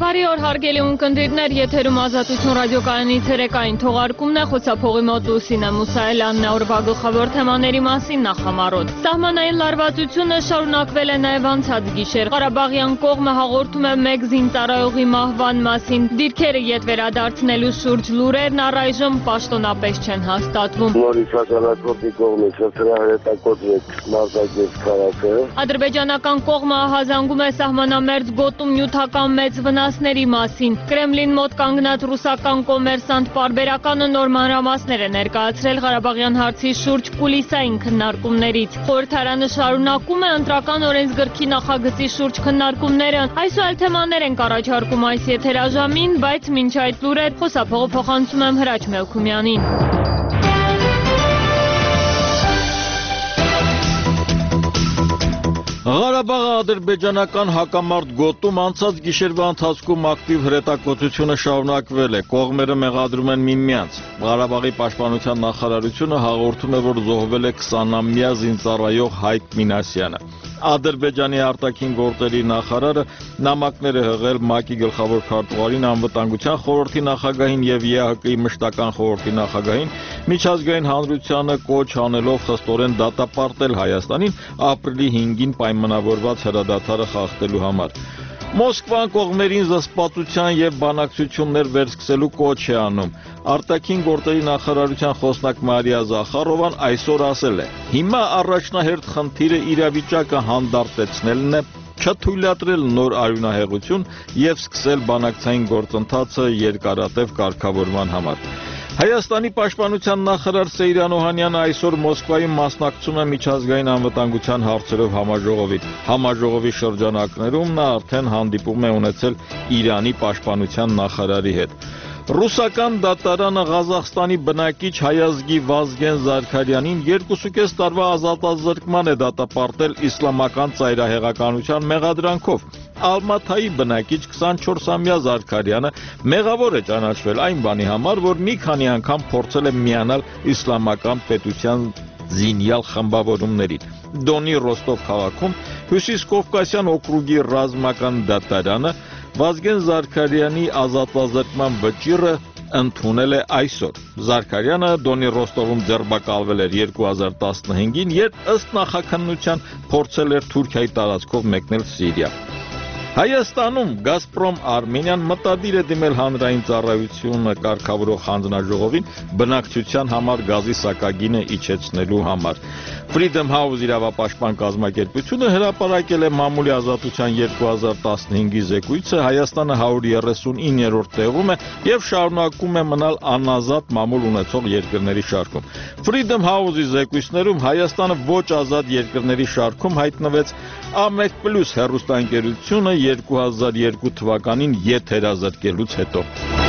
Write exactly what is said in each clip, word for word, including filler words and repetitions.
Բարի օր հարգելի ունկնդիրներ, եթերում Ազատություն ռադիոկայանի ցերեկային թողարկումն է, խոսափողի մոտ Լուսինե Մուսայելյանն է, օրվա գլխավոր թեմաների մասին նախամարոտ։ Սահմանային լարվածությունը շարունակվել է նաև անցած գիշեր։ Ղարաբաղյան կողմը հաղորդում է մեկ զինծառայողի մահվան մասին։ Դիրքերը ետ վերադարձնելու շուրջ լուրերն առայժմ պաշտոնապես չեն հաստատվում։ Նորից հակառակորդի կողմից հրետակոծվեց Մարտակերտ քաղաքը։ Ադրբեջանական կողմը ահազանգում է սահմանամերձ գոտում նյութական մեծ վնասների մասին։ Կրեմլին մոտ կանգնած ռուսական կոմերսանտ պարբերականը նոր մանրամասներ է ներկայացրել Ղարաբաղյան հարցի շուրջ կուլիսային քննարկումներից։ Խորհրդարանը շարունակում է ընտրական օրենսգրքի նախագծի շուրջ քննարկումները։ Այս ու այլ թեմաներ ենք առաջարկում այս եթերաժամին, բայց մինչ այդ լուրեր խոսափողը փոխանցում եմ Հրաչ Մելքումյանին։ Ղարաբաղը ադրբեջանական հակամարտ գոտում անցած գիշերվա ընթացքում ակտիվ հրետակոծությունը շարունակվել է, կողմերը մեղադրում են միմյանց։ Ղարաբաղի պաշտպանության նախարարությունը հաղորդում է, որ զոհվել է քսանամյա զինծառայող Հայկ Մինասյանը։ Ադրբեջանի արտաքին գործերի նախարարը նամակներ է հղել ՄԱԿ-ի գլխավոր քարտուղարին, անվտանգության խորհրդի նախագահին եւ ԵԱՀԿ-ի մշտական խորհրդի նախագահին միջազգային հանրությանը կոչ անելով խստորեն դատապարտել Հայաստանին ապրիլի հինգին պայմանավորված հրադադարը խախտելու համար։ Մոսկվան կողմերին զսպվածության եւ բանակցություններ վերսկսելու կոչ է անում։ Արտաքին գործերի նախարարության խոսնակ Մարիա Զախարովան այսօր ասել է. Հիմա առաջնահերթ խնդիրը իրավիճակը հանդարտեցնելն է, չթույլատրել նոր արյունահեղություն եւ սկսել բանակցային գործընթացը երկարատև կարգավորման համար։ Հայաստանի պաշտպանության նախարար Սեյրան Օհանյանը այսօր Մոսկվայում մասնակցում է միջազգային անվտանգության հարցերով համաժողովին։ Համաժողովի շրջանակներում նա արդեն հանդիպում է ունեցել Իրանի պաշտպանության նախարարի հետ։ Ռուսական դատարանը Ղազախստանի բնակիչ հայազգի Վազգեն Զարքարյանին երկուսուկես տարվա ազատազրկման է դատապարտել իսլամական ծայրահեղականության մեղադրանքով։ Ալմաթայի բնակիչ քսանչորսամյա Զարքարյանը մեղավոր է ճանաչվել այն բանի համար, որ մի քանի անգամ փորձել է միանալ իսլամական պետության զինյալ խմբավորումներին։ Դոնի Ռոստով քաղաքում Հյուսիսկովկասյան օկրուգի ռազմական դատարանը Վազգեն Զարքարյանի ազատազրկման վճիռը ընդունել է այսօր։ Զարքարյանը Դոնի Ռոստովում ձերբակալվել էր երկու հազար տասնհինգին, երբ ըստ նախաքննության փորձել էր Թուրքիայի տարածքով մեկնել Սիրիա։ Հայաստանում Գազպրոմ Արմենիան մտադիր է դիմել հանրային ծառայությունը կարգավորող հանձնաժողովին բնակչության համար գազի սակագինը իջեցնելու համար։ Freedom House իրավապաշտպան կազմակերպությունը հրապարակել է մամուլի ազատության երկու հազար տասնհինգի զեկույցը, Հայաստանը հարյուր երեսունիններորդ տեղում է եւ շարունակում է մնալ անազատ մամուլ ունեցող երկրների շարքում։ Freedom House-ի զեկույցներում Հայաստանը ոչ ազատ երկրների շարքում հայտնվեց A մեկ պլյուս հեռուստաընկերությունը երկու հազար երկու թվականին եթերազրկելուց հետո։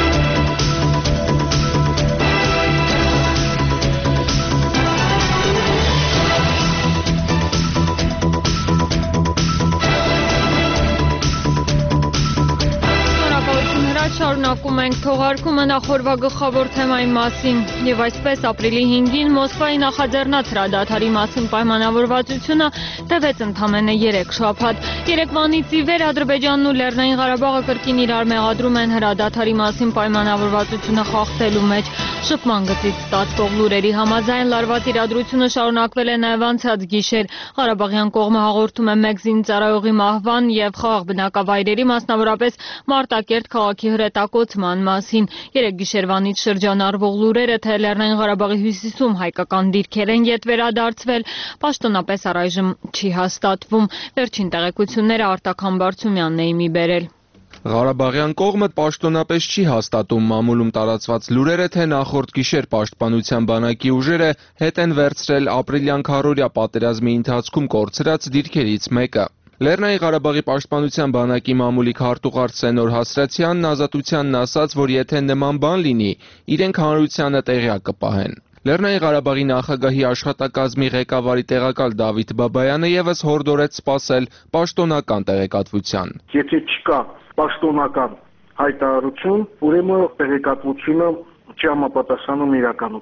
Շարունակում ենք թողարկումը նախորդ գլխավոր թեմայի մասին եւ այսպես ապրիլի հինգին Մոսկվայի նախաձեռնած հրադադարի մասին պայմանավորվածությունը տևեց ընդամենը երեք շաբաթ։ Երեկվանից ի վեր Ադրբեջանն ու Լեռնային Ղարաբաղը կրկին իրար մեղադրում են հրադադարի մասին պայմանավորվածությունը խախտելու մեջ։ Շփման գծից ստացվող լուրերի համաձայն լարված իրադրությունը շարունակվել է նաև անցած գիշեր։ Ղարաբաղյան կողմը հաղորդում է մեկ զինծառայողի մահվան եւ խաղաղ բնակավայրերի, մասնավորապես Մարտակերտ քաղաքի հրետակոծման մասին։ Երեք գիշերվանից շրջանառվող լուրերը, թե Լեռնային Ղարաբաղի հյուսիսում հայկական դիրքեր են ետ վերադարձվել, պաշտոնապես առայժմ չի հաստատվում։ Վերջին տեղեկությունները Արտակ Համբարձումյանն է իմի բերել։ Ղարաբաղյան կողմը պաշտոնապես չի հաստատում մամուլում տարածված լուրերը, թե նախորդ գիշեր պաշտպանության բանակի ուժերը հետ են վերցրել ապրիլյան քառօրյա պատերազմի ընթացքում կորցրած դիրքերից մեկը։ Լեռնային Ղարաբաղի պաշտպանության բանակի մամուլի քարտուղար Սենոր Հասրացյանն ազատությանն ասաց, որ եթե նման բան լինի, իրենք հանրությանը տեղյակ կպահեն։ Լեռնային Ղարաբաղի նախագահի աշխատակազմի ղեկավարի տեղակալ Դավիթ Բաբայանը ևս հորդորեց սպասել պաշտոնական տեղեկատվության։ Եթե չկա պաշտոնական հայտարարություն, ուրեմն տեղեկատվությունը չի համապատասխանում իրականությանը։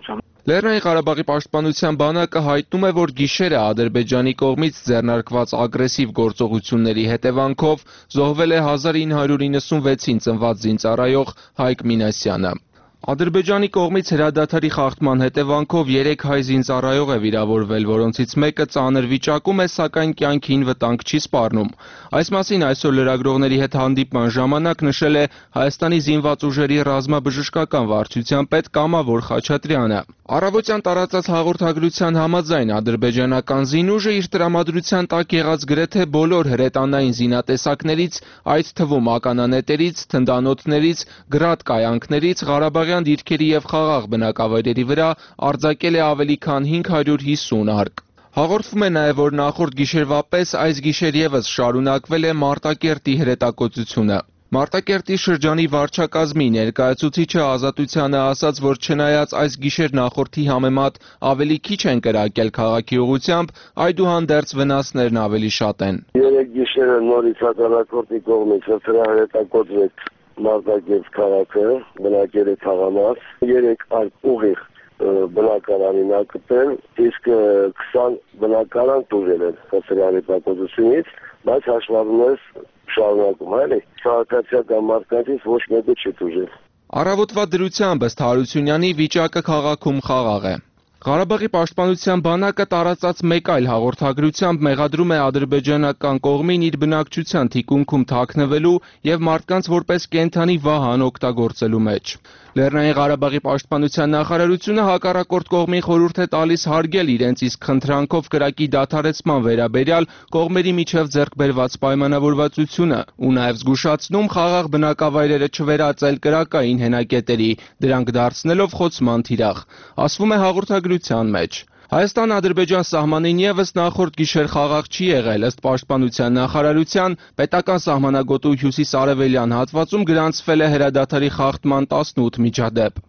Լեռնային Ղարաբաղի պաշտպանության բանակը հայտնում է, որ գիշերը Ադրբեջանի կողմից ձեռնարկված ագրեսիվ գործողությունների հետևանքով զոհվել է հազար ինը հարյուր իննսունվեցին ծնված զինծառայող Հայկ Մինասյանը։ Ադրբեջանի կողմից հրադադարի խախտման հետևանքով երեք հայ զինծառայող է վիրավորվել, որոնցից մեկը ծանր վիճակում է, սակայն կյանքին վտանգ չի սպառնում։ Այս մասին այսօր լրագրողների հետ հանդիպման ժամանակ նշել է Հայաստանի զինված ուժերի ռազմաբժշկական վարչության պետ Կամավոր Խաչատրյանը։ Առավոտյան տարածած հաղորդագրության համաձայն ադրբեջանական զինուժը իր տրամադրության տակ եղած գրեթե բոլոր հրետանային զինատեսակներից, այդ թվում ականանետերից, թնդանոթներից, գրադ կայանքներից, Ղարաբաղյան դիրքերի և խաղաղ բնակավայրերի վրա արձակել է ավելի քան հինգ հարյուր հիսուն արկ։ Հաղորդվում է նաև, որ նախորդ գիշերվա պես այս գիշեր ևս շարունակվել է Մարտակերտի հրետակոծությունը։ Մարտակերտի շրջանի վարչակազմի ներկայացուցիչը Ազատությանը ասաց, որ չնայած այս գիշեր նախորդի համեմատ ավելի քիչ են կրակել քաղաքի ուղղությամբ, այդուհանդերձ վնասներն ավելի շատ են։ Երեք գիշերը նորից հակառակորդի կողմից հրետակոծվեց Մարտակերտ քաղաքը, բնակելի թաղամաս, երեք արկ ուղիղ բնակարանին ակտել, իսկ քսան բնակարան տուժել են հսրյալի տակոծությունից, բայց հաշվառում ես շարունակում, այլի, քաղաքացիական մարդկանցից ոչ մեկը չի տուժել։ Առավոտվա դրությամբ ըստ Հարությունյանի վիճակը քաղաքում խաղաղ է։ Ղարաբաղի պաշտպանության բանակը տարածած մեկ այլ հաղորդագրությամբ մեղադրում է ադրբեջանական կողմին իր բնակչության թիկունքում թաքնվելու և մարդկանց որպես կենդանի վահան օգտագործելու մեջ։ Լեռնային Ղարաբաղի պաշտպանության նախարարությունը հակառակորդ կողմին խորհուրդ է տալիս հարգել իրենց իսկ խնդրանքով կրակի դադարեցման վերաբերյալ կողմերի միջև ձեռք բերված պայմանավորվածությունը ու նաև զգուշացնում խաղաղ բնակավայրերը չվերածել կրակային հենակետերի, դրանք դարձնելով խոցման թիրախ, ասվում է հաղորդագրության մեջ։ Հայաստան-Ադրբեջան սահմանին ևս նախորդ գիշեր խաղաղ չի եղել, ըստ պաշտպանության նախարարության, պետական սահմանագոտու հյուսիս-արևելյան հատվածում գրանցվել է հրադադարի խախտման տասնութ միջադեպ։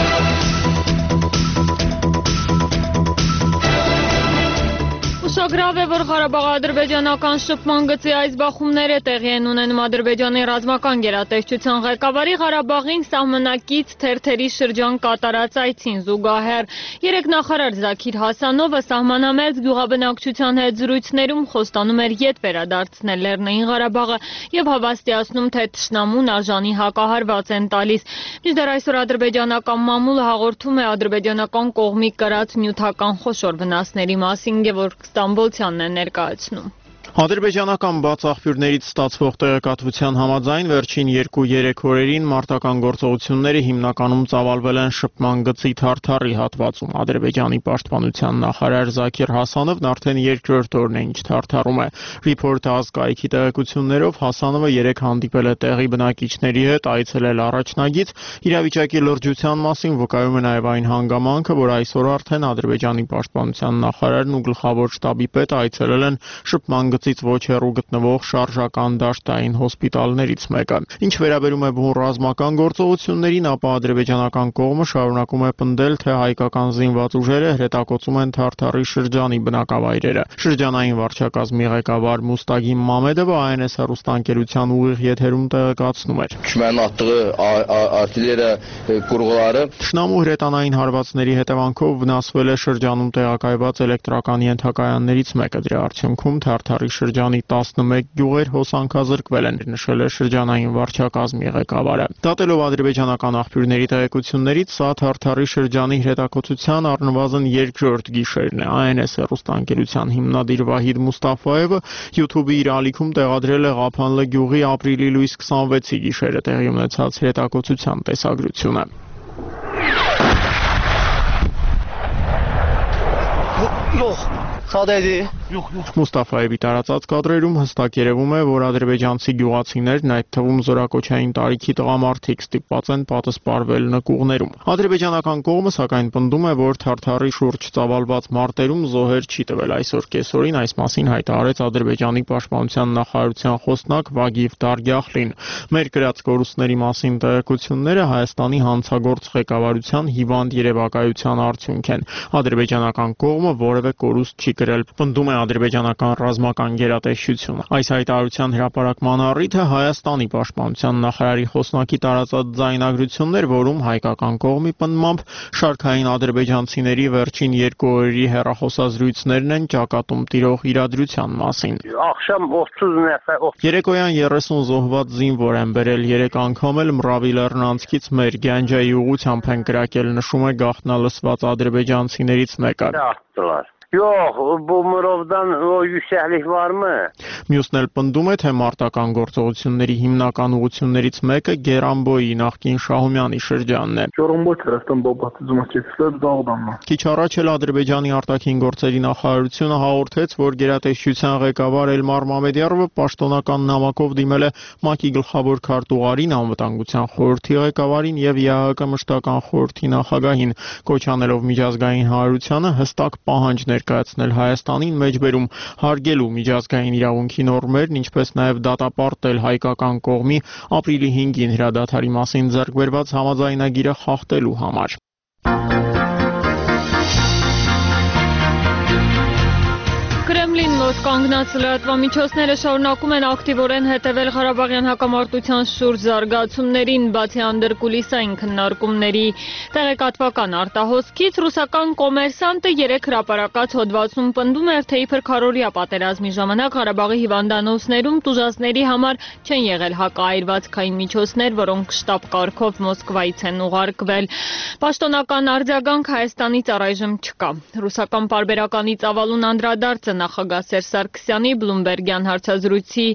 Ուշագրավ է, որ Ղարաբաղ-ադրբեջանական շփման գծի այս բախումները տեղի են ունենում Ադրբեջանի ռազմական գերատեսչության ղեկավարի Ղարաբաղին սահմանակից թերթերի շրջան կատարած այցին զուգահեռ։ Երեկ նախարար Զաքիր Հասանովը սահմանամերձ գյուղաբնակչության հետ զրույցներում խոստանում էր ետ վերադարձնել Լեռնային Ղարաբաղը և հավաստիացնում, թե թշնամուն արժանի հակահարված են տալիս։ Մինչդեռ այսօր ադրբեջանական մամուլը հաղորդում է ադրբեջանական կողմի կրած նյութական խոշոր վնասների մասին, որ Ստամբոլցյանն է ներկայացնում։ Ադրբեջանական բաց աղբյուրներից ստացվող տեղեկատվության համաձայն վերջին երկու-երեք օրերին մարտական գործողությունները հիմնականում ծավալվել են շփման գծի Թարթարի հատվածում։ Ադրբեջանի պաշտպանության նախարար Զաքիր Հասանովն արդեն երկրորդ օրն է, ինչ Թարթարում է։ Report ազգայքի տեղեկություններով Հասանովը երեկ հանդիպել է տեղի բնակիչների հետ, այցելել առաջնագիծ, իրավիճակի լրջության մասին վկայում է նաև այն հանգամանքը, որ այսօր արդեն Ադրբեջանի պաշտպանության նախարարն ու գլխավոր շտաբի պետը այցելել են շփման գծից ոչ հեռու գտնվող շարժական դաշտային հոսպիտալներից մեկը։ Ինչ վերաբերում է բուն ռազմական գործողություններին, ապա ադրբեջանական կողմը շարունակում է պնդել, թե հայկական զինված ուժերը հրետակոծում են Թարթարի շրջանի բնակավայրերը։ Շրջանային վարչակազմի ղեկավար Մուստագիմ Մամեդովը Այ Էն Էս հեռուստաընկերության ուղիղ եթերում տեղեկացնում էր. Թշնամու արտիլերիա կուրղալարը Թշնամու հրետանային հարվածների հետևանքով վնասվել է շրջանում տեղակայված էլեկտրական ենթակայաններից մեկը։ Դրա արդյունքում Թարթարի շրջանի տասնմեկ գյուղեր հոսանքազրկվել են, նշել է շրջանային վարչակազմի ղեկավարը։ Դատելով ադրբեջանական աղբյուրների տեղեկություններից, սա Թարթարի շրջանի հրետակոծության առնվազն երկրորդ գիշերն է։ Այ Էն Էս հեռուստաընկերության հիմնադիր Վահիդ Մուստաֆայևը YouTube-ի իր ալիքում տեղադրել է Ղափանլը գյուղի ապրիլի լույս քսանվեցի գիշերը տեղի ունեցած հրետակոծության տեսագրությունը։ Մուստաֆայևի տարածած կադրերում հստակ երևում է, որ ադրբեջանցի գյուղացիներն, այդ թվում զորակոչային տարիքի տղամարդիկ, ստիպված են պատսպարվել նկուղներում։ Ադրբեջանական կողմը սակայն պնդում է, որ Թարթարի շուրջ ծավալված մարտերում զոհեր չի տվել։ Այսօր կեսօրին այս մասին հայտարարեց Ադրբեջանի պաշտպանության նախարարության խոսնակ Վագիվ Դարգյախլին։ Մեր կրած կորուստների մասին տեղեկությունները Հայաստանի հանցագործ ղեկավարության հիվանդ երևակայության արդյունք են։ Ադրբեջանական կողմը որևէ կորուստ չի գրել, պնդում է ադրբեջանական ռազմական գերատեսչությունը։ Այս հայտարարության հրապարակման առիթը Հայաստանի պաշտպանության նախարարի խոսնակի տարածած ձայնագրություններ, որում հայկական կողմի պնդմամբ շարքային ադրբեջանցիների վերջին երկու օրերի հեռախոսազրույցներն են ճակատում տիրող իրադրության մասին։ Երեկոյան երեսուն զոհված զինվոր են բերել, երեք անգամ էլ Մռավի լեռնանցքից մեր Գյանջայի ուղությամբ են կրակել, նշում է գաղտնալսված ադրբեջանցիներից մեկը։ Yox, bu Murovdan o yüksəklik varmı? Մյուսն էլ պնդում է, թե մարտական գործողությունների հիմնական ուղղություններից մեկը Գերանբոյի նախկին Շահումյանի շրջանն է։ Քիչ առաջ էլ Ադրբեջանի արտաքին գործերի նախարարությունը հաղորդեց, որ գերատեսչության ղեկավար Էլմար Մամեդյարովը պաշտոնական նամակով դիմել է ՄԱԿ-ի գլխավոր քարտուղարին, անվտանգության խորհրդի ղեկավարին եւ ԵԱՀԿ մշտական խորհրդի նախագահին, կոչ անելով միջազգային հանրությանը հստակ պահանջ ներկայացնել Հայաստանին մեջբերում հարգելու միջազգային իրավունքի նորմերն, ինչպես նաև դատապարտել հայկական կողմի ապրիլի հինգին հրադադարի մասին ձեռք բերված համաձայնագիրը խախտելու համար։ Կրեմլինն ոս կանգնած լրատվամիջոցները շարունակում են ակտիվորեն հետևել Ղարաբաղյան հակամարտության շուրջ զարգացումներին, բացի անդրկուլիսային քննարկումների տեղեկատվական արտահոսքից, ռուսական կոմերսանտը երեք հրապարակած հոդվածում պնդում էր, թե իբր քառօրյա պատերազմի ժամանակ Ղարաբաղի հիվանդանոցներում տուժածների համար չեն եղել հակաայրվածքային միջոցներ, որոնք շտաբ կարգով Մոսկվայից են ուղարկվել։ Պաշտոնական արձագանք Հայաստանից առայժմ չկա։ Ռուսական պարբերականի ծավալուն անդրադարձը նախագահ Սերժ Սարգսյանի Բլումբերգյան հարցազրույցի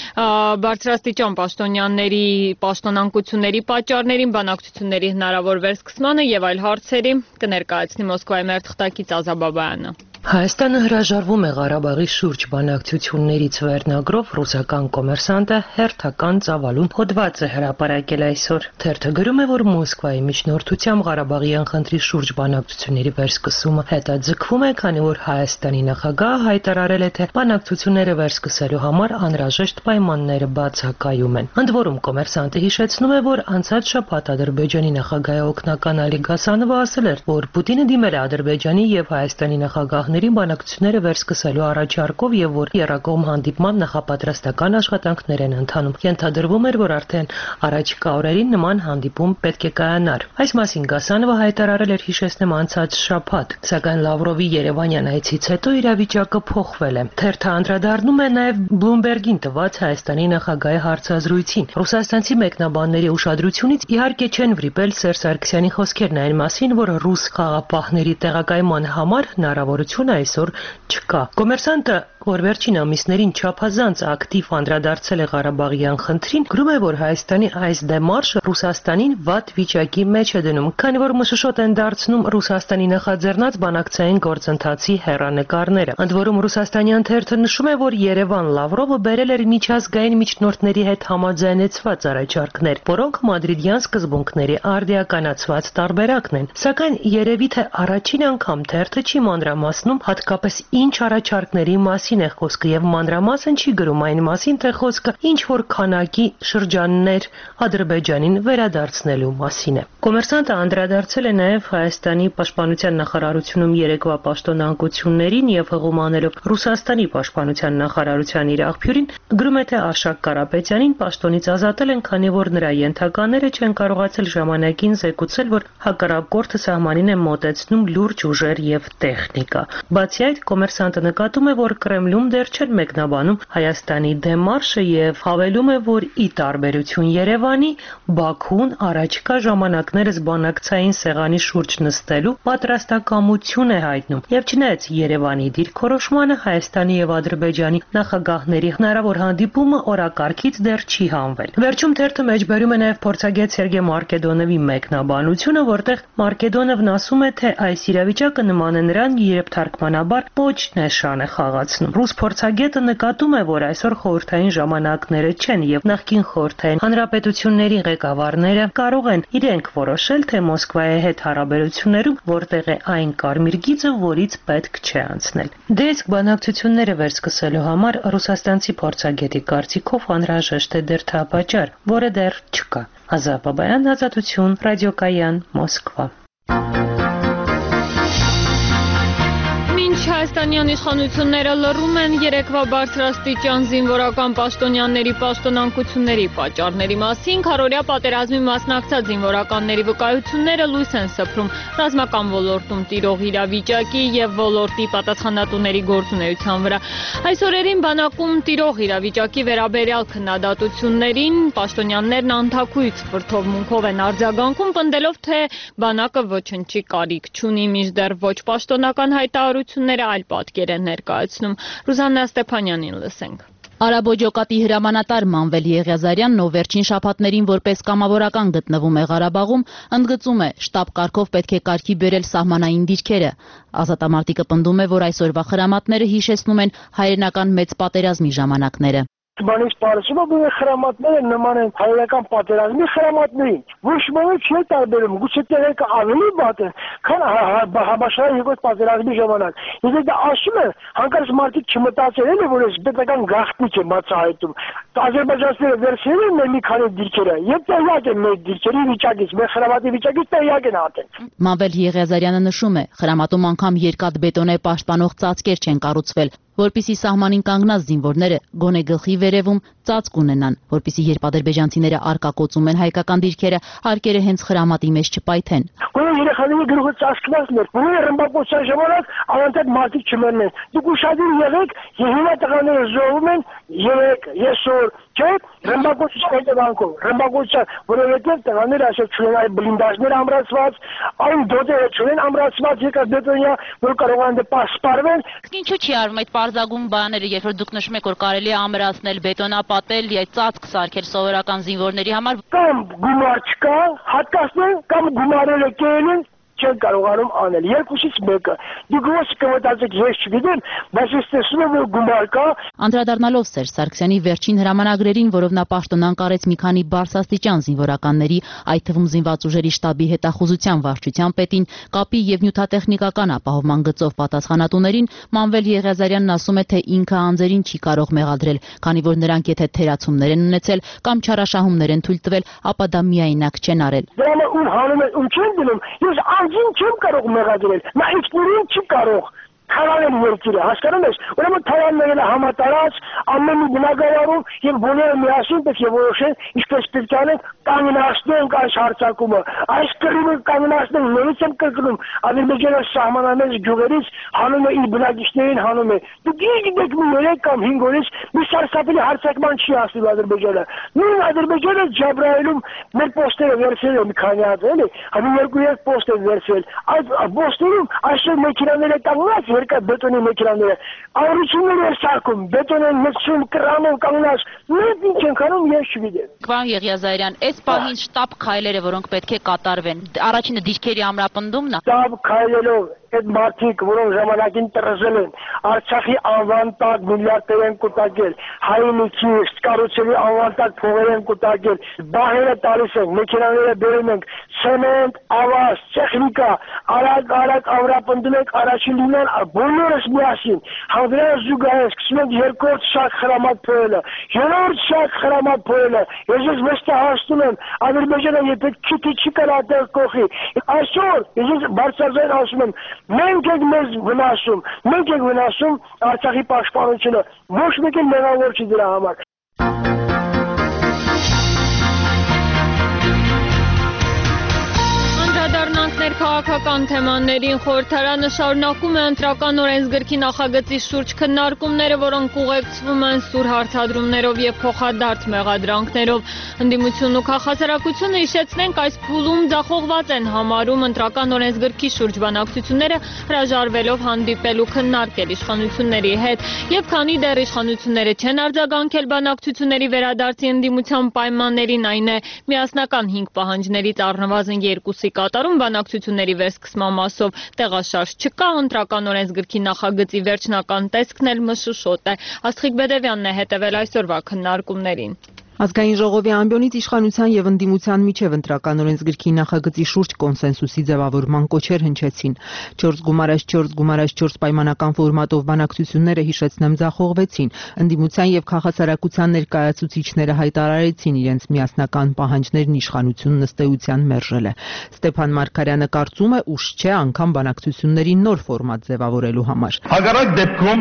բարձրաստիճան պաշտոնյաների պաշտոնանկությունների պատճառներին, բանակցությունների հնարավոր վերսկսմանը եւ այլ հարցերի կներկայացնի Մոսկվայի մեր թղթակից Ազա Բաբայանը։ Հայաստանը հրաժարվում է Ղարաբաղի շուրջ բանակցություններից վերնագրով ռուսական կոմերսանտը հերթական ծավալուն հոդված է հրապարակել այսօր։ Թերթը գրում է, որ Մոսկվայի միջնորդությամբ Ղարաբաղյան խնդրի շուրջ բանակցությունների վերսկսումը հետաձգվում է, քանի որ Հայաստանի նախագահը հայտարարել է, թե բանակցությունները վերսկսելու համար անհրաժեշտ պայմանները բացակայում են։ Ընդ որում կոմերսանտը հիշեցնում է, որ անցած շաբաթ Ադրբեջանի նախագահի օգնական Ալի Գասանովը ասել էր, որ Պուտինը դիմել է Ադրբեջանի եւ Հայաստանի նախագահ բանակցությունները վերսկսելու առաջարկով եւ որ եռակողմ հանդիպման նախապատրաստական աշխատանքներ են ընթանում։ Ենթադրվում էր, որ արդեն առաջիկա օրերին նման հանդիպում պետք է կայանար։ Այս մասին Գասանովը հայտարարել էր, հիշեցնեմ, անցած շաբաթ, սակայն Լավրովի Երևանյան այցից հետո իրավիճակը փոխվել է։ Թերթը անդրադառնում է նաեւ Բլումբերգին տված Հայաստանի նախագահի հարցազրույցին։ Ռուսաստանցի մեկնաբանների ուշադրությունից իհարկե չեն վրիպել Սերժ Սարգսյանի խոսքերն այն մասին, որ ռուս խաղապահների տեղակայման համար հնարավորություն այսօր չկա։ Կոմերսանտը, որ վերջին ամիսներին չափազանց ակտիվ անդրադարձել է Ղարաբաղյան խնդրին, գրում է, որ Հայաստանի այս դեմարշը Ռուսաստանին վատ վիճակի մեջ է դնում, քանի որ մշուշոտ են դարձնում Ռուսաստանի նախաձեռնած բանակցային գործընթացի հեռանկարները։ Ընդ որում ռուսաստանյան թերթը նշում է, որ Երևան Լավրովը բերել էր միջազգային միջնորդների հետ համաձայնեցված առաջարկներ, որոնք մադրիդյան սկզբունքների արդիականացված տարբերակն են։ Սակայն երևի թե առաջին անգամ թերթը չի մանրամասնում հատկապես ինչ առաջարկների մասին է խոսքը եւ մանրամասն չի գրում այն մասին, թե խոսքը ինչ որ քանակի շրջաններ Ադրբեջանին վերադարձնելու մասին է։ Կոմերսանտը անդրադարձել է նաեւ Հայաստանի պաշտպանության նախարարությունում երեկվա պաշտոնանկություններին եւ հղումանելով Ռուսաստանի պաշտպանության նախարարության իր աղբյուրին, գրում է, թե Արշակ Կարապետյանին պաշտոնից ազատել են, քանի որ նրա ենթակաները չեն կարողացել ժամանակին զեկուցել, որ հակառակորդը սահմանին է մոտեցնում լուրջ ուժեր եւ տեխնիկա։ Բացի այդ, կոմերսանտը նկատում է, որ Կրեմլում դեռ չեն մեկնաբանում Հայաստանի դեմարշը եւ հավելում է, որ ի տարբերություն Երևանի, Բաքուն առաջիկա ժամանակներս բանակցային սեղանի շուրջ նստելու պատրաստակամություն է հայտնում եւ չնայած Երևանի դիրքորոշմանը Հայաստանի եւ Ադրբեջանի նախագահների հնարավոր հանդիպումը օրակարգից դեռ չի հանվել։ Վերջում թերթը մեջբերում է նաեւ փորձագետ Սերգեյ Մարկեդոնովի մեկնաբանությունը, որտեղ Մարկեդոնովն ասում է, թե այս իրավիճակը նման է նրան, երբ թարգմանաբար ոչ նշան է խաղացնում։ Ռուս փորձագետը նկատում է, որ այսօր խորհրդային ժամանակները չեն եւ նախկին խորհրդային հանրապետությունների ղեկավարները կարող են իրենք որոշել, թե Մոսկվայի հետ հարաբերություններում որտեղ է այն կարմիր գիծը, որից պետք չէ անցնել։ Դե իսկ բանակցությունները վերսկսելու համար ռուսաստանցի փորձագետի կարծիքով անհրաժեշտ է դրդապատճառ, որը դեռ չկա։ Ազա Բաբայան, Ազատություն, Ռադիոկայան, Մոսկվա։ Հայաստանյան իշխանությունները լռում են երեկվա բարձրաստիճան զինվորական պաշտոնյաների պաշտոնանկությունների պատճառների մասին, քառօրյա պատերազմի մասնակցած զինվորականների վկայությունները լույս են սփռում ռազմական ոլորտում տիրող իրավիճակի եւ ոլորտի պատասխանատուների գործունեության վրա։ Այս օրերին բանակում տիրող իրավիճակի վերաբերյալ քննադատություններին պաշտոնյաներն անթաքույց վրդովմունքով են արձագանքում, պնդելով, թե բանակը ոչնչի կարիք չունի, մինչդեռ ոչ պաշտոնական հայտարարությունները այլ պատկեր են ներկայացնում։ Ռուզաննա Ստեփանյանին լսենք։ Արաբոջոկատի հրամանատար Մանվել Եղիազարյանն, ով վերջին շաբաթներին որպես կամավորական գտնվում է Ղարաբաղում, ընդգծում է, շտաբ կարգով պետք է կարգի բերել սահմանային դիրքերը։ Ազատամարտիկը պնդում է, որ այսօրվա խրամատները հիշեցնում են հայրենական մեծ պատերազմի ժամանակները։ Բանից պարզվում է, որ խրամատները նման են հայերական պատերազմի խրամատներին։ Ոչ ոք չի տարբերում, գուցե տեղեկը ավելի վատ է, քան համաշխարհային երկրորդ պատերազմի ժամանակ։ Եթե դա ասում է, հանկարծ մարդիկ չմտածել են, որ այս պետական գաղտնիք է բացահայտում։ Ադրբեջանցիները վերցրել են մեր մի քանի դիրքերը, եւ տեղյակ են մեր դիրքերի վիճակից, մեր խրամատի վիճակից տեղյակ են ատեն։ Մանվել Եղիազարյանը նշում է, խրամատում անգամ երկաթ բետոնե պաշտպանող ծածկեր չեն կառուցվել, որպիսի սահմանին կանգնած զինվորները գոնե գլխի վերևում ծածկ ունենան, որպիսի երբ ադրբեջանցիները արկակոծում են հայկական դիրքերը, հարկերը հենց խրամատի մեջ չպայթեն։ Որը երեխաների գլուխը ծածկվածն էր, որը ռմբակոծության ժամանակ անընդհատ մարդիկ չմեռնեն։ Դուք ուշադիր եղեք, եւ հիմա տղաները զոհվում են երեք, այսօր, չէ՞, ռմբակոծության հետևանքով։ Ռմբակոծության, որովհետեւ տղաները այսօր չունեն այլ բլինդաժներ ամրացված, այն դոտերը չունեն ամրացված երկաթբետոնյա, որ կարող են դեպի սպառվել։ Ինչու՞ չի արվում այդ պարզագույն բաները, երբ որ դուք նշում եք, որ կարելի է ամրացնել, բետոնապատել, ծածկ սարքել սովորական զինվորների համար։ Կամ գումար չկա, հատկացնել, կամ գումարերը կերել են, չեն կարողանում անել։ Երկուսից մեկը։ Դուք ո՞ց կմտածեք, ես չգիտեմ, բայց ես տեսնում եմ, որ գումար կա։ Անդրադառնալով Սերժ Սարգսյանի վերջին հրամանագրերին, որով նա պաշտոնանկ արեց մի քանի բարձրաստիճան զինվորականների, այդ թվում զինված ուժերի շտաբի հետախուզության վարչության պետին, կապի եւ նյութատեխնիկական ապահովման գծով պատասխանատուներին, Մանվել Եղիազարյանն ասում է, թե ինքը անձերին չի կարող մեղադրել, քանի որ նրանք եթե թերացումներ են ունեցել կամ չարաշահումներ են թույլ տվել, ապա դա միայնակ չեն արել։ Դրանը ում հանում է, ում չեն դնում։ Ես Անկին չեմ կարող մեղադրել, նա ինքնուրույն չի կարող թալանել երկիրը, հասկանում ես, ուրեմն թալանները համատարած ամեն մի բնակավարում եւ բոլորը միասին պետք է որոշեն ինչպես պետք է անեն կանգնացնենք այս հարձակումը, այս կռիվը կանգնացնենք, նորից եմ կրկնում, Ադրբեջանը սահմանամերձ գյուղերից հանում է իր բնակիչներին հանում է, դուք գիտեք մի երեք կամ հինգ օրից մի սարսափելի հարձակման չի ասել Ադրբեջանը, նույն Ադրբեջանը Ջաբրայելում մեր պոստերը վերցրել է մի քանի հատ, էլի, հա երկու երեք պոստ են վերցրել, այդ պոստերում այսօր մեքենաները կանգնած երկաթ բետոնի մեքենաները, առություններ են սարքում, բետոն են մտցում, կրանում կանգնած, մենք ինչ ենք անում, ես չգիտեմ։ Պարոն Եղիազարյան, այս պահին շտաբ քայլերը, որոնք պետք է կատարվեն, առաջինը դիրքերի ամրապնդումն է։ Շտաբ քայլելով այդ մարդիկ, որոնք ժամանակին տրզել են, Արցախի անվան տակ միլիարդներ են կուտակել, հայինիքի կառուցելի անվան տակ փողեր են կուտակել, բահերը տալիս են, մեքենաները բերում ենք, ցեմենտ, ավազ, տեխնիկա, արագ-արագ ամրապնդում ենք առաջին լինեն, բոլորս միասին, հանրային զուգահեռ սկսում ենք երկրորդ շարք խրամատ փորելը, երրորդ շարք խրամատ փորելը, ես ես վստահացնում եմ, Ադրբեջանը եթե քիթի չի կարա կողի, այսօր ես բարձրաձայն ասում եմ, մենք ենք մեզ վնասում, մենք ենք վնասում Արցախի պաշտպանությունը, ոչ մեկ էլ մեղավոր չի դրա համար։ Ներքաղաքական թեմաներին խորհրդարանը շարունակում է ընտրական օրենսգրքի նախագծի շուրջ քննարկումները, որոնք ուղեկցվում են սուր հարցադրումներով եւ փոխադարձ մեղադրանքներով։ Ընդդիմությունն ու քաղաքասարակությունը հիշեցնենք այս փուլում ձախողված են համարում ընտրական օրենսգրքի շուրջ բանակցությունները, հրաժարվելով հանդիպել ու քննարկել իշխանությունների հետ, եւ քանի դեռ իշխանությունները չեն արձագանքել բանակցությունների վերադարձի ընդդիմության պայմաններին, այն է միասնական հինգ պահանջներից առնվազն երկուսի կատարում բանակցությունների վերսկսման մասով տեղաշարժ չկա, ընտրական օրենսգրքի նախագծի վերջնական տեսքն էլ մշուշոտ է։ Աստղիկ Բեդևյանն է հետևել այսօրվա քննարկումներին։ Ազգային ժողովի ամբիոնից իշխանության եւ ընդդիմության միջև ընտրական օրենսգրքի նախագծի շուրջ կոնսենսուսի ձևավորման կոչեր հնչեցին։ չորս գումարած չորս գումարած չորս պայմանական ֆորմատով բանակցությունները հիշեցնեմ ձախողվեցին։ Ընդդիմության եւ քաղաքացիական ներկայացուցիչները հայտարարեցին իրենց միասնական պահանջներն իշխանությունն ըստ էության մերժել է։ Ստեփան Մարգարյանը կարծում է ուշ չէ անգամ բանակցությունների նոր ֆորմատ ձևավորելու համար։ Հակառակ դեպքում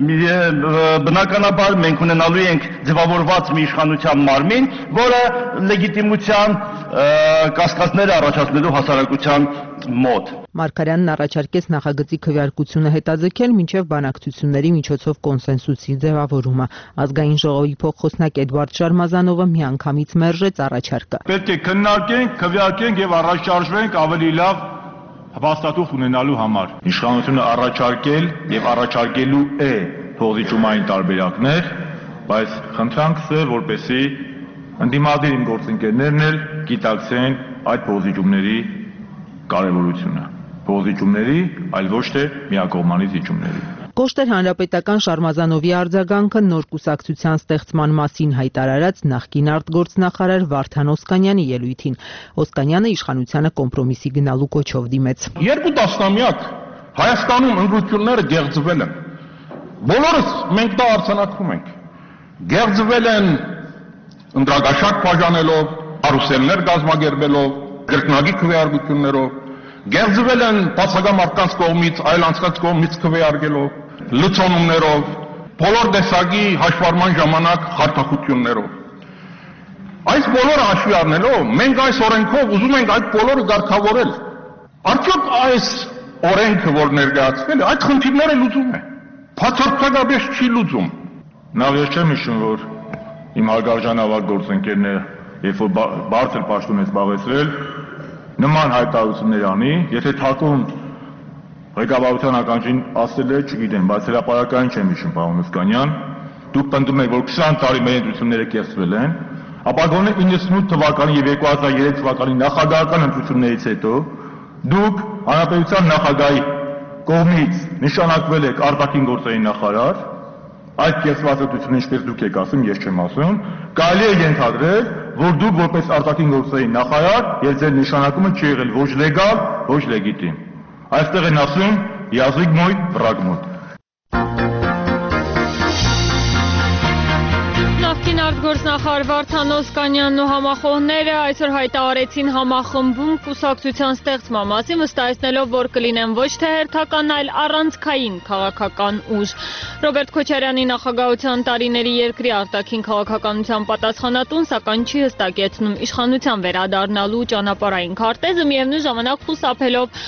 բնականաբար մենք ունենալու ենք ձևավորված մի իշխանության մարմին, որը լեգիտիմության կասկածներ առաջացնելու հասարակության մոտ։ Մարգարյանն առաջարկեց նախագծի քվեարկությունը հետաձգել մինչև բանակցությունների միջոցով կոնսենսուսի ձևավորումը։ Ազգային ժողովի փոխխոսնակ Էդվարդ Շարմազանովը միանգամից մերժեց առաջարկը։ Պետք է քննարկենք, քվեարկենք եւ առաջարժվենք ավելի լավ հաստատող ունենալու համար։ Իշխանությունը առաջարկել եւ առաջարկելու է փոխզիջումային տարբերակներ, բայց խնդրանքս է, որպեսզի ընդդիմադիր իմ գործընկերներն էլ գիտակցեն այդ փոխզիջումների կարևորությունը։ Փոխզիջումների, այլ ոչ թե միակողմանի զիջումների։ Կոշտ էր հանրապետական Շարմազանովի արձագանքը նոր կուսակցության ստեղծման մասին հայտարարած նախկին արտգործնախարար Վարդան Օսկանյանի ելույթին։ Օսկանյանը իշխանությանը կոմպրոմիսի գնալու կոչով դիմեց։ Երկու տասնամյակ Հայաստանում ընտրությունները գեղձվել են։ Բոլորս մենք դա արձանագրում ենք։ Գեղձվել են ընդրակաշարք բաժանելով, կարուսելներ կազմակերպելով, կրկնակի քվեարկություններով, գեղձվել են բացակայ մարդկանց կողմից, այլ անձանց կողմից քվեարկելով, լցոնումներով, բոլոր տեսակի հաշվառման ժամանակ խարդախություններով։ Այս բոլորը հաշվի առնելով, մենք այս օրենքով ուզում ենք այդ բոլորը կարգավորել։ Արդյոք այս օրենքը, որ ներկայացվել է, այդ խնդիրները լուծում է։ Բացարձակապես չի լուծում։ Նախ ես չեմ հիշում, որ իմ հարգարժան ավագ գործընկերները, երբ որ բարձր պաշտոն է զբաղեցրել, նման հայտարարություններ անի, եթե թակուն ղեկավարության ականջին ասել է, չգիտեմ, բայց հրապարակային չեմ հիշում, պարոն Օսկանյան, դուք պնդում եք, որ քսան տարի մեր ընտրությունները կեղծվել են, ապա գոնե իննսունութ թվականի եւ երկու հազար երեք թվականի նախագահական ընտրություններից հետո դուք հանրապետության նախագահի կողմից նշանակվել եք արտաքին գործերի նախարար, այդ կեղծվածությունը ինչպես դուք եք ասում, ես չեմ ասում, կարելի է ենթադրել, որ դուք որպես արտաքին գործերի նախարար եւ ձեր նշանակումը չի եղել ոչ լեգալ, ոչ լեգիտիմ։ Այստեղ են ասում язык мой, враг мой։ Նախկին արտգործնախարար Վարդան Օսկանյանն ու համախոհները այսօր հայտարարեցին համախմբում կուսակցության ստեղծման մասին, վստահեցնելով, որ կլինեն ոչ թե հերթական, այլ առանցքային քաղաքական ուժ։ Ռոբերտ Քոչարյանի նախագահության տարիների երկրի արտաքին քաղաքականության պատասխանատուն, սակայն չի հստակեցնում իշխանության վերադառնալու ճանապարհային քարտեզը, միևնույն ժամանակ խուսափելով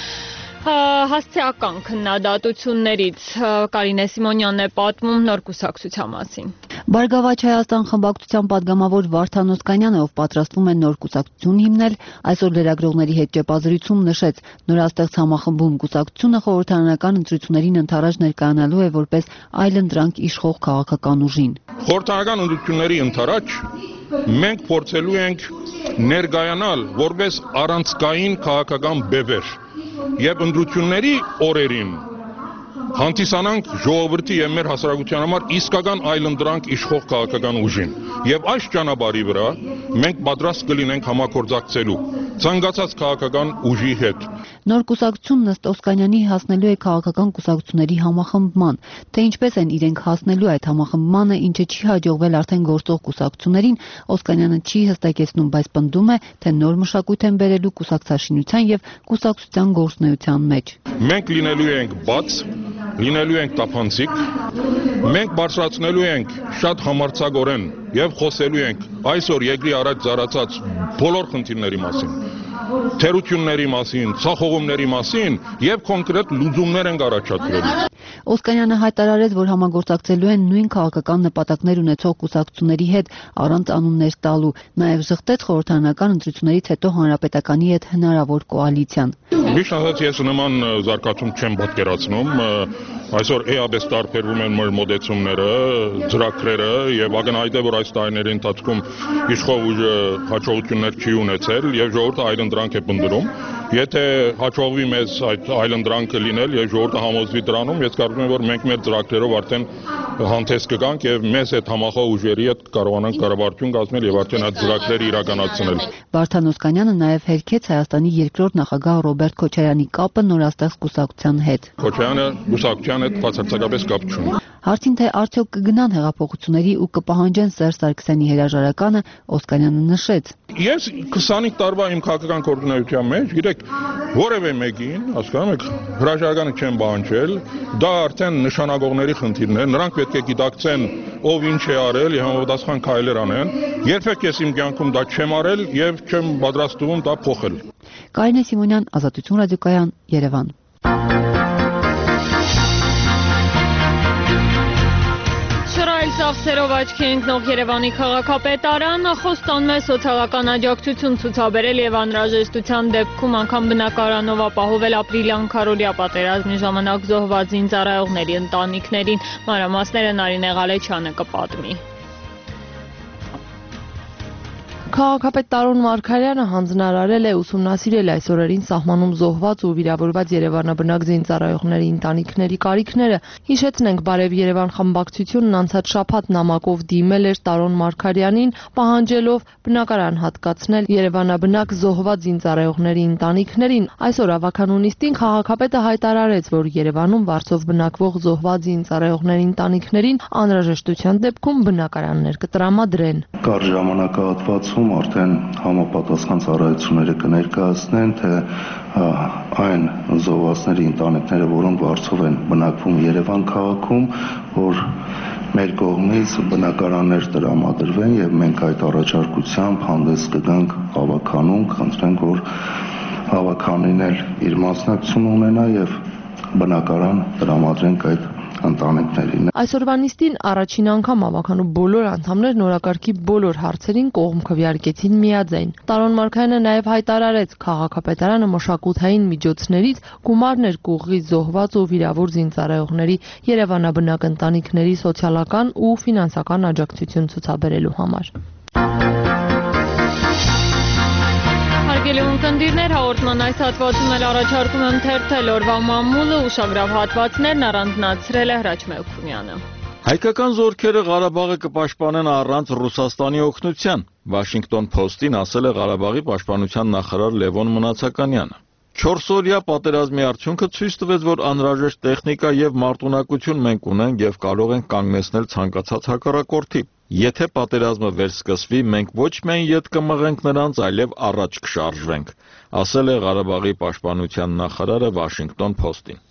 հասցեական քննադատություններից։ Կարինե Սիմոնյանն է պատմում նոր կուսակցության մասին։ Բարգավաճ Հայաստան խմբակցության падգամավոր Վարդան Օսկանյանը, ով պատրաստվում է նոր կուսակցություն հիմնել, այսօր լրագրողների հետ ճեպազրույցում նշեց, նորաստեղծ համախմբում կուսակցությունը խորհրդարանական ընտրություններին ընդառաջ ներկայանալու է որպես այլընտրանք իշխող քաղաքական ուժին։ Խորհրդարանական ընտրությունների ընդառաջ մենք փորձելու ենք ներկայանալ որպես առանցքային քաղաքական բևեր եւ ընտրությունների օրերին հանդիսանանք ժողովրդի եւ մեր հասարակության համար իսկական այլընտրանք իշխող քաղաքական ուժին եւ այս ճանապարհի վրա մենք պատրաստ կլինենք համագործակցելու ցանկացած քաղաքական ուժի հետ։ Նոր կուսակցությունն ըստ Օսկանյանի հասնելու է քաղաքական կուսակցությունների համախմբման, թե ինչպես են իրենք հասնելու այդ համախմբմանը, ինչը չի հաջողվել արդեն գործող կուսակցություններին, Օսկանյանը չի հստակեցնում, բայց պնդում է, թե նոր մշակույթ են բերելու կուսակցաշինության եւ կուսակցության գործունեության մեջ։ Մենք լինելու ենք բաց, լինելու ենք տափանցիկ, մենք բարձրացնելու ենք շատ համարձակորեն եւ խոսելու ենք այսօր երկրի առաջ ծառացած բոլոր խնդիրների մասին, թերությունների մասին, ցախողումների մասին եւ կոնկրետ լուծումներ են առաջադրելու։ Օսկանյանը հայտարարեց, որ համագործակցելու են նույն քաղաքական նպատակներ ունեցող կուսակցությունների հետ առանց անուններ տալու, նաեւ զղջեց խորհրդարանական ընտրություններից հետո հանրապետականի հետ հնարավոր կոալիցիան։ Միշտ ասած ես նման զարգացում չեմ պատկերացնում, այսօր էապես տարբերվում են մեր մոդեցումները, ծրագրերը եւ ակնհայտ է, որ այս տարիների ընթացքում իշխող ուժը հաջողություններ չի ունեցել եւ ժողովուրդը այլընտրանք է պնդում։ Եթե հաջողվի մեզ այդ այլընտրանքը լինել եւ ժողովուրդը համոզվի դրանում, ես կարծում եմ, որ մենք մեր ծրագրերով արդեն հանդես կգանք եւ մեզ այդ համախոհ ուժերի հետ կարողանանք կառավարություն կազմել եւ արդեն այդ ծրագրերը իրականացնել։ Վարդան Օսկանյանը նաեւ հերքեց Հայաստանի երկրորդ նախագահ Ռոբերտ Քոչարյանի կապը նորաստեղծ կուսակցության հետ։ Քոչարյանը կուսակցության հետ բացարձակապես կապ չունի։ Հարցին թե արդյոք կգնան հեղափոխությունների ու կպահանջեն Սերժ Սարգսյանի հրաժարականը, Օսկանյանը նշեց. Ես քսանհինգ տարվա իմ քաղաքական կորձունեության մեջ, գիտեք, որևէ մեկին, հասկանում եք, հրաժարականը չեն պահանջել, դա արդեն նշանակողների խնդիրն է, նրանք պետք է գիտակցեն ով ինչ է արել եւ համապատասխան քայլեր անեն։ Երբեք ես իմ կյանքում դա չեմ արել եւ չեմ պատրաստվում դա փոխել։ Կարինե Սիմոնյան, Ազատություն ռադիոկայան, Երևան։ Ծախսերով աչքի ընկնող Երևանի քաղաքապետարանը խոստանում է սոցիալական աջակցություն ցուցաբերել եւ անհրաժեշտության դեպքում անգամ բնակարանով ապահովել ապրիլյան քարորիա պատերազմի ժամանակ զոհված զինծառայողների ընտանիքներին։ Մանրամասները Նարինե Ղալեչյանը կպատմի։ Քաղաքապետ Տարոն Մարգարյանը հանձնարարել է ուսումնասիրել այս օրերին սահմանում զոհված ու վիրավորված երևանաբնակ զինծառայողների ընտանիքների կարիքները։ Հիշեցնենք, Բարև Երևան խմբակցությունն անցած շաբաթ նամակով դիմել էր Տարոն Մարգարյանին, պահանջելով բնակարան հատկացնել երևանաբնակ զոհված զինծառայողների ընտանիքներին։ Այսօր ավագանու նիստին քաղաքապետը հայտարարեց, որ Երևանում վարձով բնակվող զոհված զինծառայողների ընտանիքներին անհրաժեշտության դեպքում բնակարաններ կտրամադրեն։ Կար ժամանակահատվածում արդեն համապատասխան ծառայությունները կներկայացնեն, թե այն զոհվածների ընտանիքները, որոնք վարձով են բնակվում Երևան քաղաքում, որ մեր կողմից բնակարաններ տրամադրվեն եւ մենք այդ առաջարկությամբ հանդես կգանք հավաքանուն, խնդրենք, որ հավաքանին էլ իր մասնակցություն ունենա եւ բնակարան տրամադրենք այդ ընտանիքներին։ Այսօրվա նիստին առաջին անգամ ավականու բոլոր անդամներն օրակարգի բոլոր հարցերին կողմ քվեարկեցին միաձայն։ Տարոն Մարգարյանը նաև հայտարարեց, քաղաքապետարանը մշակութային միջոցներից գումարներ կուղղի զոհված ու վիրավոր զինծառայողների երևանաբնակ ընտանիքների սոցիալական ու ֆինանսական աջակցություն ցուցաբերելու համար։ Հարգելի ունկնդիրներ, հաղորդման այս հատվածում էլ առաջարկում եմ թերթել օրվա մամուլը, ուշագրավ հատվածներն առանձնացրել է Հրաչ Մելքումյանը։ Հայկական զորքերը Ղարաբաղը կպաշտպանեն առանց Ռուսաստանի օգնության, Վաշինգտոն Փոստին ասել է Ղարաբաղի պաշտպանության նախարար Լևոն Մնացականյանը։ Չորսօրյա պատերազմի արդյունքը ցույց տվեց, որ անհրաժեշտ տեխնիկա եւ մարտունակություն մենք ունենք եւ կարող ենք կանգնեցնել ցանկացած հակառակորդի։ Եթե պատերազմը վերսկսվի, մենք ոչ միայն ետ կմղենք նրանց, այլև առաջ կշարժվենք, ասել է Ղարաբաղի պաշտպանության նախարարը Վաշինգտոն Փոստին։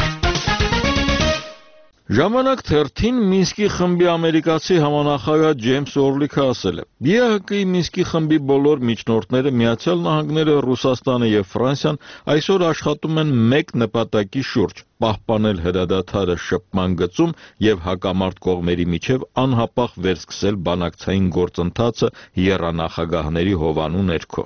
Ժամանակ թերթին Մինսկի խմբի ամերիկացի համանախագահ Ջեյմս Օրլիքը ասել է. «Բի Է Հ Կի Մինսկի խմբի բոլոր միջնորդները Միացյալ Նահանգները, Ռուսաստանը եւ Ֆրանսիան այսօր աշխատում են մեկ նպատակի շուրջ՝ պահպանել հրադադարը շփման գծում եւ հակամարտ կողմերի միջև անհապաղ վերսկսել բանակցային գործընթացը եռանախագահների հովանու ներքո»։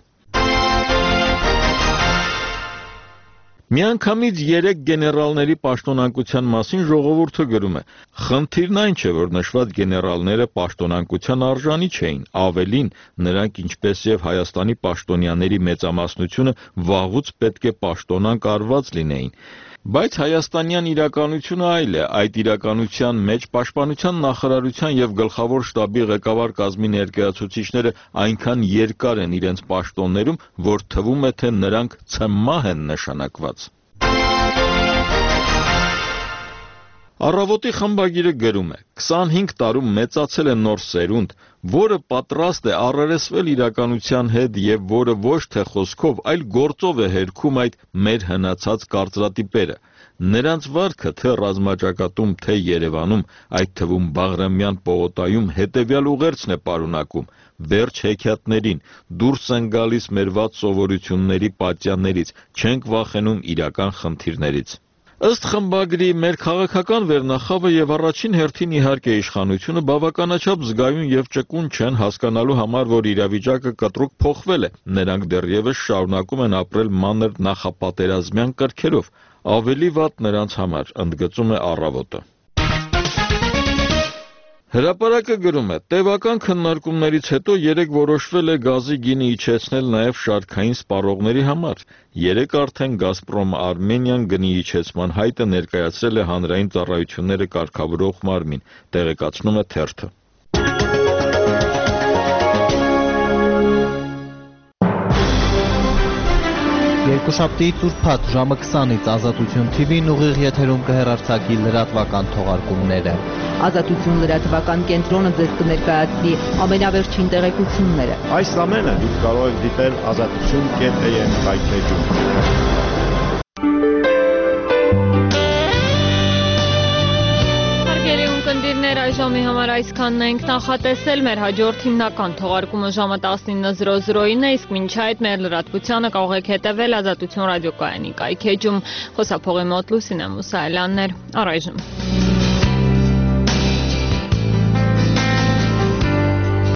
Միանգամից երեք գեներալների պաշտոնանկության մասին ժողովուրդը գրում է. «Խնդիրն այն չէ, որ նշված գեներալները պաշտոնանկության արժանի չէին, ավելին, նրանք ինչպես եւ Հայաստանի պաշտոնյաների մեծամասնությունը վաղուց պետք է պաշտոնանկ արված լինեին։ Բայց հայաստանյան իրականությունը այլ է, այդ իրականության մեջ պաշտպանության նախարարության եւ գլխավոր շտաբի ղեկավար կազմի ներկայացուցիչները այնքան երկար են իրենց պաշտոններում, որ թվում է, թե նրանք ցմահ են նշանակված»։ Առավոտի խմբագիրը գրում է. «քսանհինգ տարում մեծացել է նոր սերունդ, որը պատրաստ է առերեսվել իրականության հետ եւ որը ոչ թե խոսքով, այլ գործով է հերքում այդ մեր հնացած կարծրատիպերը։ Նրանց վարքը թե ռազմաճակատում, թե Երևանում, այդ թվում Բաղրամյան պողոտայում հետեւյալ ուղերձն է պարունակում. վերջ հեքիաթներին, դուրս են գալիս մեր վատ սովորությունների պատյաններից, չենք վախենում իրական խնդիրներից»։ Ըստ խմբագրի, մեր քաղաքական վերնախավը եւ առաջին հերթին իհարկե իշխանությունը բավականաչափ զգայուն եւ ճկուն չեն հասկանալու համար, որ իրավիճակը կտրուկ փոխվել է։ Նրանք դեռևս շարունակում են ապրել մանր նախապատերազմյան կրքերով։ Ավելի վատ նրանց համար, ընդգծում է Առավոտը։ Հրապարակը գրում է. տևական քննարկումներից հետո երեկ որոշվել է գազի գինը իջեցնել նաև շարքային սպառողների համար։ Երեկ արդեն Գազպրոմ Արմենիան գնի իջեցման հայտը ներկայացրել է հանրային ծառայությունները կարգավորող մարմին, տեղեկացնում է թերթը։ Երկուշաբթիից ուրբաթ ժամը քսանից Ազատություն Թի Վին ուղիղ եթերում կհեռարձակի լրատվական թողարկումները։ Ազատություն լրատվական կենտրոնը ձեզ կներկայացնի ամենավերջին տեղեկությունները։ Այս ամենը դուք կարող եք դիտել ազատություն կետ է եմ կայքեջում։ Կնդիրներ այժմի համար այսքանն ենք նախատեսել, մեր հաջորդ հիմնական թողարկումը ժամը տասնինը զրո զրոին է, իսկ մինչ այդ մեր լրատվությանը կարող եք հետևել Ազատություն ռադիոկայանի կայքեջում։ Խոսափողի մոտ Լուսինե Մուսայելյանն էր, առայժմ։